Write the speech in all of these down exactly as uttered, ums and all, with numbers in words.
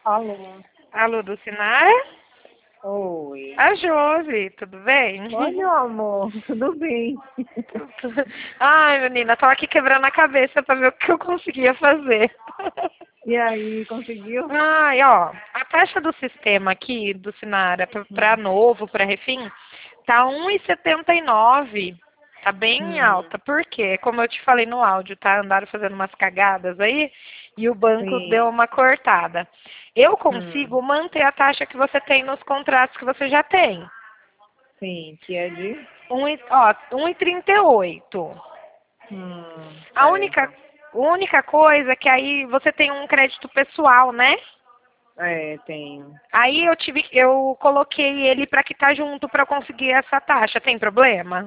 Alô. Alô, Dulcinara? Oi. A Josi, tudo bem? Oi, meu amor. Tudo bem? Ai, menina, tô aqui quebrando a cabeça pra ver o que eu conseguia fazer. E aí, conseguiu? Ai, ó, a taxa do sistema aqui, Dulcinara, para Hum. novo, para refim, tá um e setenta e nove. Tá bem Hum. alta. Por quê? Como eu te falei no áudio, tá? Andaram fazendo umas cagadas aí e o banco Sim. deu uma cortada. Eu Hum. consigo manter a taxa que você tem nos contratos que você já tem. Sim, que é de? Um, e- ó, um e trinta e oito. Hum. A única, Certo. única coisa é que aí você tem um crédito pessoal, né? É, tenho. Aí eu tive, eu coloquei ele para quitar junto para conseguir essa taxa. Tem problema?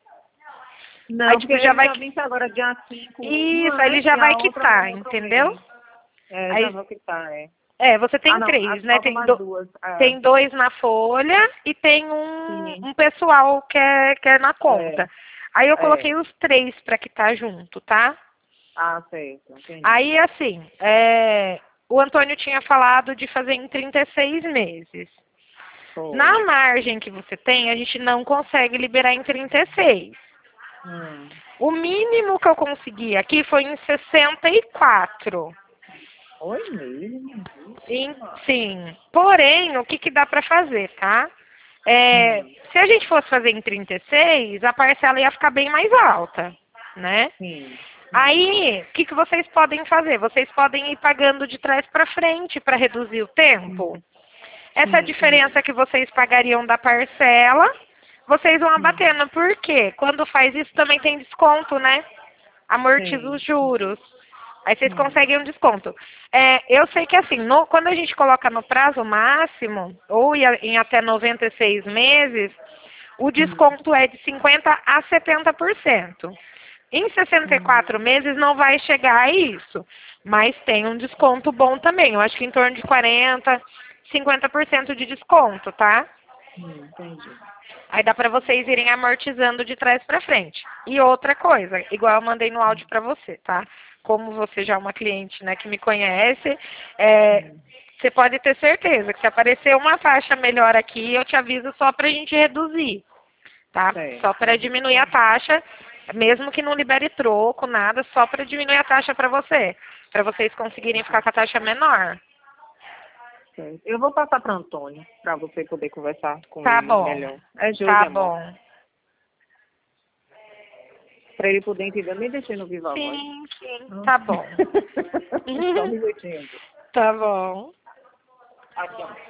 Aí Não, porque tipo já ele vai já qui- vem agora dia cinco isso, uma, aí ele né? já E vai a outra no quitar, outro entendeu? mês. É, já Aí vou quitar, é. é, você Ah, tem não. ah, três, né? Faltam Tem mais do, duas. Ah, tem dois na folha e tem um, sim. um pessoal que é, que é na É, conta. Aí eu coloquei é. os três para quitar junto, tá? Ah, certo. Entendi. Aí assim, é, o Antônio tinha falado de fazer em trinta e seis meses. Na Foi. margem que você tem, a gente não consegue liberar em trinta e seis. Hum. O mínimo que eu consegui aqui foi em sessenta e quatro. Foi mesmo? Sim, Vixe, sim. Porém, o que, que dá para fazer, tá? É, hum. se a gente fosse fazer em trinta e seis, a parcela ia ficar bem mais alta, né? Sim. Hum. Aí, o que, que vocês podem fazer? Vocês podem ir pagando de trás para frente para reduzir o tempo. Hum. Essa Sim, entendi. diferença que vocês pagariam da parcela, vocês vão Hum. abatendo. Por quê? Quando faz isso também tem desconto, né? Amortiza Sim. os juros. Aí vocês Hum. conseguem um desconto. É, eu sei que assim, no- quando a gente coloca no prazo máximo, ou em em até noventa e seis meses, o Hum. desconto é de cinquenta a setenta por cento. Em sessenta e quatro Hum. meses não vai chegar a isso, mas tem um desconto bom também. Eu acho que em torno de quarenta, cinquenta por cento de desconto, tá? Hum. Entendi. Aí dá para vocês irem amortizando de trás para frente. E outra coisa, igual eu mandei no áudio para você, tá? Como você já é uma cliente, né, que me conhece, é, Hum. você pode ter certeza que se aparecer uma taxa melhor aqui, eu te aviso só para a gente reduzir, tá? Só Certo. para diminuir a taxa, mesmo que não libere troco, nada, só para diminuir a taxa para você, para vocês conseguirem ficar com a taxa menor. Certo. Eu vou passar para Antônio, para você poder conversar com Tá ele bom, melhor. É Josi, tá amor. bom. Para ele poder entender, nem deixei no viva voz. Sim, sim, Hum. tá bom. Só um minutinho. Tá bom. Aqui, ó.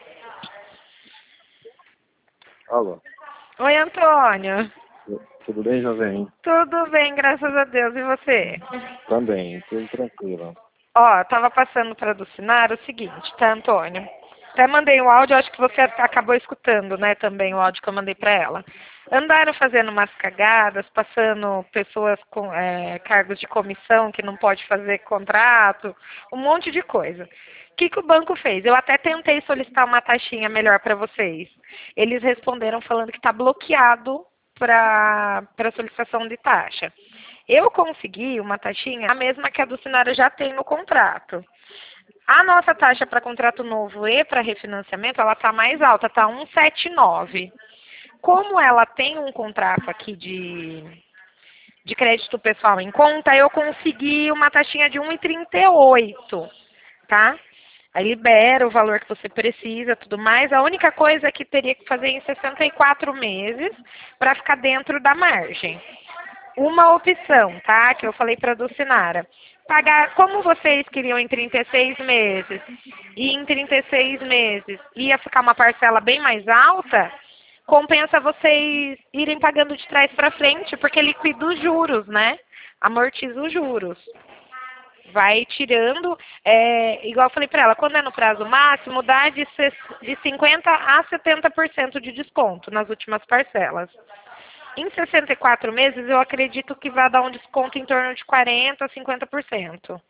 Alô, Oi, Antônio. tudo bem, José? Tudo bem, graças a Deus. E você? Também, tudo tranquilo. Ó, tava passando para Dulcinara o seguinte, tá, Antônio? Até mandei um áudio, acho que você acabou escutando, né, também o áudio que eu mandei para ela. Andaram fazendo umas cagadas, passando pessoas com é, cargos de comissão que não pode fazer contrato, um monte de coisa. O que, que o banco fez? Eu até tentei solicitar uma taxinha melhor para vocês. Eles responderam falando que está bloqueado para solicitação de taxa. Eu consegui uma taxinha, a mesma que a do Sinara já tem no contrato. A nossa taxa para contrato novo e para refinanciamento, ela está mais alta, está cento e setenta e nove. Como ela tem um contrato aqui de, de crédito pessoal em conta, eu consegui uma taxinha de um e trinta e oito, tá? Aí libera o valor que você precisa, tudo mais. A única coisa é que teria que fazer em sessenta e quatro meses para ficar dentro da margem. Uma opção, tá? Que eu falei para a Dulcinara. Pagar, como vocês queriam em trinta e seis meses, e em trinta e seis meses ia ficar uma parcela bem mais alta, compensa vocês irem pagando de trás para frente, porque liquida os juros, né? Amortiza os juros. Vai tirando, é, igual eu falei para ela, quando é no prazo máximo, dá de, de cinquenta a setenta por cento de desconto nas últimas parcelas. Em sessenta e quatro meses, eu acredito que vai dar um desconto em torno de quarenta a cinquenta por cento.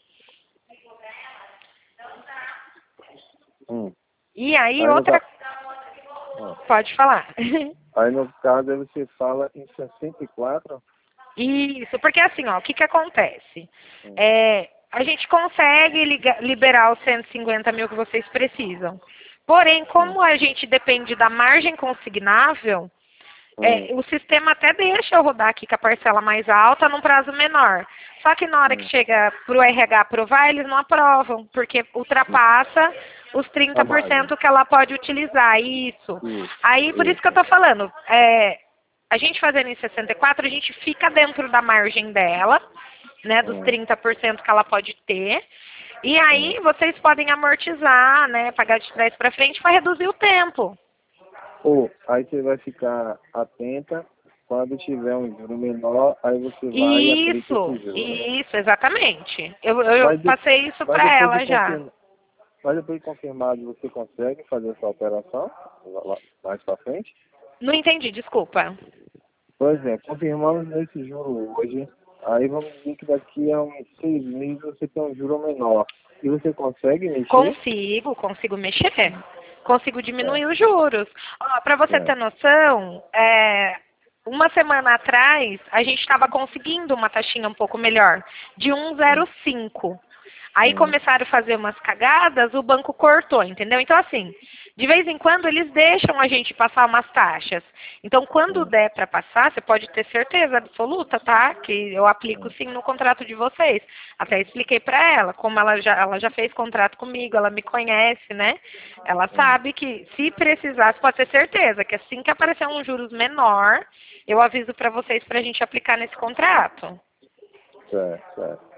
Hum. E aí, Aí, no, outra... ca- ó, Pode falar. aí no caso aí você fala em sessenta e quatro. Isso, porque assim, ó, o que que acontece? Hum. É, a gente consegue liga, liberar os cento e cinquenta mil que vocês precisam. Porém, como a gente depende da margem consignável, é, o sistema até deixa eu rodar aqui com a parcela mais alta num prazo menor. Só que na hora que chega para o R H aprovar, eles não aprovam, porque ultrapassa os trinta por cento que ela pode utilizar. Isso. Aí, por isso que eu estou falando, é, a gente fazendo em sessenta e quatro, a gente fica dentro da margem dela, né, dos trinta por cento que ela pode ter. E aí vocês podem amortizar, né, pagar de trás para frente para reduzir o tempo. Ou aí você vai ficar atenta, quando tiver um juro menor, aí você vai e aplica esse juro. Isso, exatamente. Eu, eu de, passei isso para ela já. Mas depois de confirmado, você consegue fazer essa operação mais para frente? Não entendi, desculpa. Por exemplo, confirmamos esse juro hoje, aí vamos dizer que daqui a uns seis meses você tem um juro menor. E você consegue mexer? Consigo, consigo mexer. Consigo diminuir é. os juros. Para você é. ter noção, é, uma semana atrás, a gente estava conseguindo uma taxinha um pouco melhor, de um vírgula zero cinco. Aí hum. começaram a fazer umas cagadas, o banco cortou, entendeu? Então, assim, de vez em quando eles deixam a gente passar umas taxas. Então, quando hum. der para passar, você pode ter certeza absoluta, tá? Que eu aplico sim no contrato de vocês. Até expliquei para ela, como ela já, ela já fez contrato comigo, ela me conhece, né? Ela sabe que se precisar, você pode ter certeza que assim que aparecer um juros menor, eu aviso para vocês para a gente aplicar nesse contrato. Certo, certo.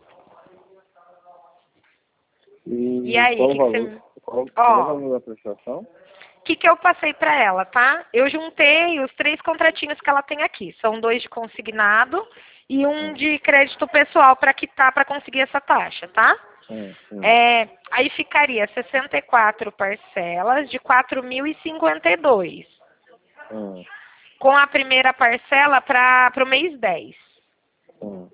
E, e aí, qual, que valor, que você... qual, qual Ó, o valor da prestação? O que, que eu passei para ela, tá? Eu juntei os três contratinhos que ela tem aqui. São dois de consignado e um hum. de crédito pessoal para quitar, para conseguir essa taxa, tá? Hum, hum. É, aí ficaria sessenta e quatro parcelas de quatro mil e cinquenta e dois. Hum. Com a primeira parcela para o mês dez. Hum.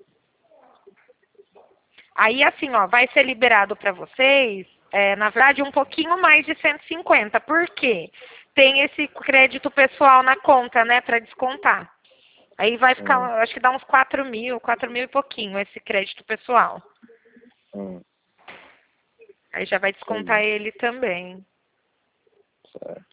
Aí, assim, ó, vai ser liberado para vocês, é, na verdade, um pouquinho mais de cento e cinquenta. Por quê? Tem esse crédito pessoal na conta, né, para descontar. Aí vai ficar, hum. acho que dá uns quatro mil, quatro mil e pouquinho esse crédito pessoal. Hum. Aí já vai descontar Sim. ele também. Certo.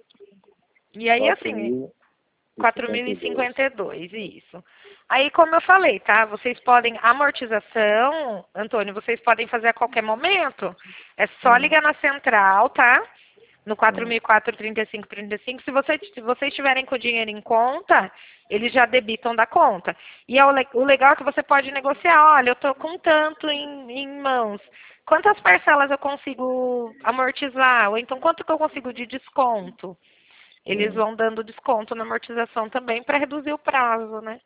E aí, assim, quatro mil e cinquenta e dois, isso. Aí, como eu falei, tá? Vocês podem, amortização, Antônio, vocês podem fazer a qualquer momento. É só ligar na central, tá? No quatro mil e quatro, trinta e cinco, trinta e cinco. Se, você, se vocês tiverem com o dinheiro em conta, eles já debitam da conta. E é o, o legal é que você pode negociar. Olha, eu tô com tanto em, em mãos. Quantas parcelas eu consigo amortizar? Ou então, quanto que eu consigo de desconto? Eles vão dando desconto na amortização também para reduzir o prazo, né?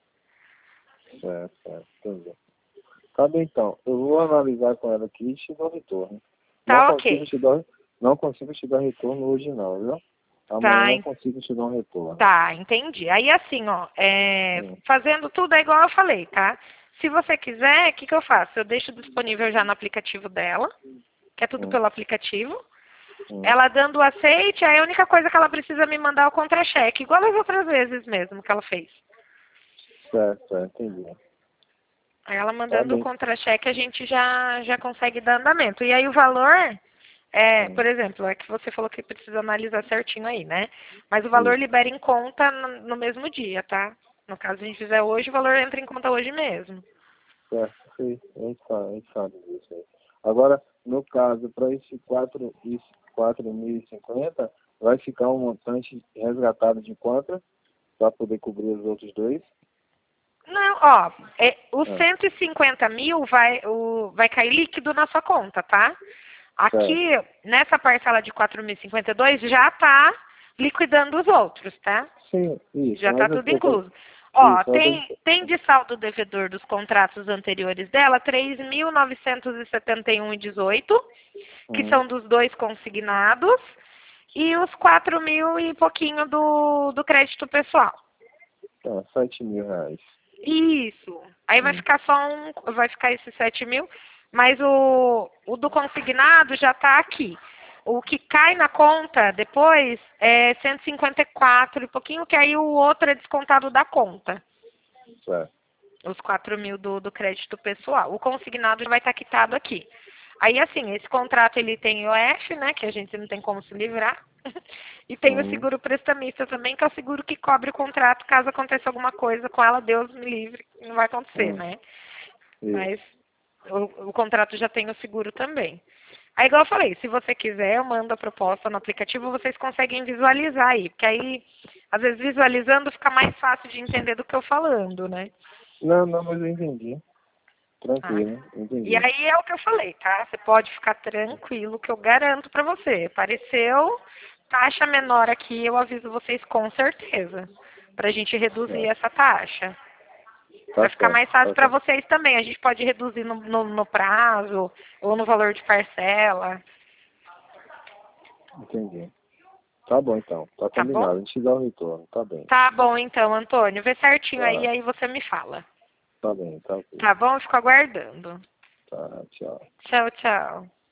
Certo, certo. Entendi. Tá bem, então. Eu vou analisar com ela aqui e te dou retorno. Tá, não ok. Consigo te dar, não consigo te dar retorno hoje não, viu? Amanhã tá, não consigo te dar um retorno. Tá, entendi. Aí assim, ó, é, fazendo tudo é igual eu falei, tá? Se você quiser, o que, que eu faço? Eu deixo disponível já no aplicativo dela, que é tudo hum. pelo aplicativo. Hum. Ela dando o aceite, aí a única coisa que ela precisa me mandar é o contra-cheque, igual as outras vezes mesmo que ela fez. Certo, certo, entendi. Aí ela mandando tá o contra-cheque, a gente já, já consegue dar andamento. E aí o valor, é, hum. por exemplo, é que você falou que precisa analisar certinho aí, né? Mas o valor Sim. libera em conta no, no mesmo dia, tá? No caso, a gente fizer hoje, o valor entra em conta hoje mesmo. Certo, sim, a gente sabe, a gente sabe disso aí. Agora, no caso, para esse quatro mil e cinquenta, vai ficar um montante resgatado de quanto? Para poder cobrir os outros dois? Não, ó, é, os é. cento e cinquenta mil vai, o, vai cair líquido na sua conta, tá? Aqui, é. nessa parcela de quatro mil e cinquenta e dois, já tá liquidando os outros, tá? Sim, isso. Já tá tudo incluso. Ó, isso, tem, eu... tem de saldo devedor dos contratos anteriores dela três mil novecentos e setenta e um reais e dezoito centavos, que hum. são dos dois consignados, e os quatro mil e pouquinho do, do crédito pessoal. Tá, sete mil reais. Isso. Aí hum. vai ficar só um, vai ficar esses sete mil, mas o, o do consignado já tá aqui. O que cai na conta depois é cento e cinquenta e quatro e pouquinho, que aí o outro é descontado da conta. Certo. os quatro mil do, do crédito pessoal. O consignado já vai estar quitado aqui. Aí, assim, esse contrato ele tem o F, né, que a gente não tem como se livrar, e tem Uhum. o seguro prestamista também, que é o seguro que cobre o contrato caso aconteça alguma coisa com ela, Deus me livre, não vai acontecer, Uhum. né? Isso. Mas o, o contrato já tem o seguro também. Aí, igual eu falei, se você quiser, eu mando a proposta no aplicativo, vocês conseguem visualizar aí, porque aí, às vezes, visualizando fica mais fácil de entender do que eu falando, né? Não, não, mas eu entendi. Tá? Tranquilo, E entendi. aí é o que eu falei, tá? Você pode ficar tranquilo, que eu garanto pra você. Apareceu taxa menor aqui, eu aviso vocês com certeza, pra gente reduzir É, essa taxa. tá Vai ficar certo, mais fácil tá pra certo. vocês também. A gente pode reduzir no, no, no prazo ou no valor de parcela, Entendi. Tá bom então, tá tá bom? combinado. A gente dá o retorno, tá bem. Tá bom então, Antônio. Vê certinho aí, Tá, aí você me fala. tá bem, tá ok. Tá bom? Eu fico aguardando. Tá, tchau. Tchau, tchau.